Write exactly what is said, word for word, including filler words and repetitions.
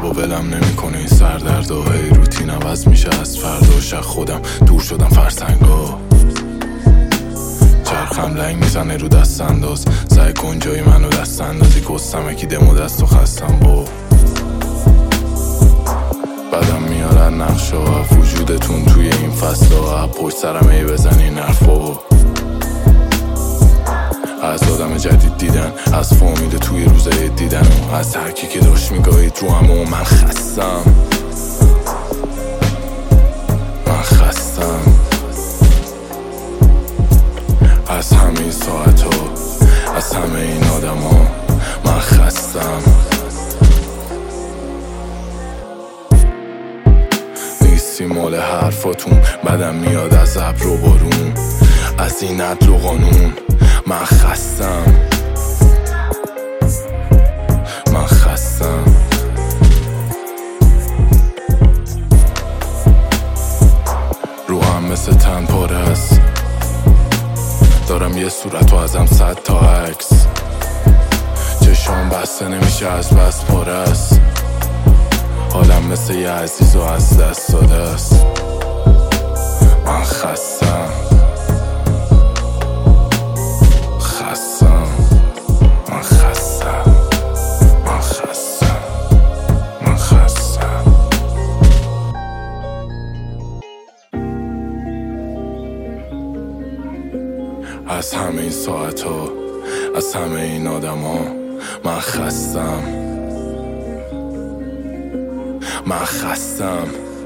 شبا ولم نمیکنه این سردرد و هی روتین عوض میشه از فردا. شق خودم دور شدم فرسنگا، چرخم لنگ میزنه رو دست انداز. سعی کن جای منو دست اندازی، کستم اکی دمو دست و خستم با بدم میارن نقشا وجودتون توی این فصلا. پشت سرم ای بزنین حرفا از آدم جدید دیدن، از فامیل توی روزای دیدن و از هرکی که داشت میگاهید رو هم و من خستم. من خستم از همه این ساعت ها، از همه این آدم ها. من خستم نیستی مال حرفاتون، بدم میاد از ابر و بارون، از این عدل و قانون. من خستم من خستم روحم مثل تن پاره است، دارم یه صورت و ازم صد تا عکس. چشام بسته نمیشه از بس پاره است، حالم مثل یه عزیز و از دست داده است. من خستم خستم من خستم من خستم من خستم از همه این ساعت ها، از همه این آدم ها. من خستم من خستم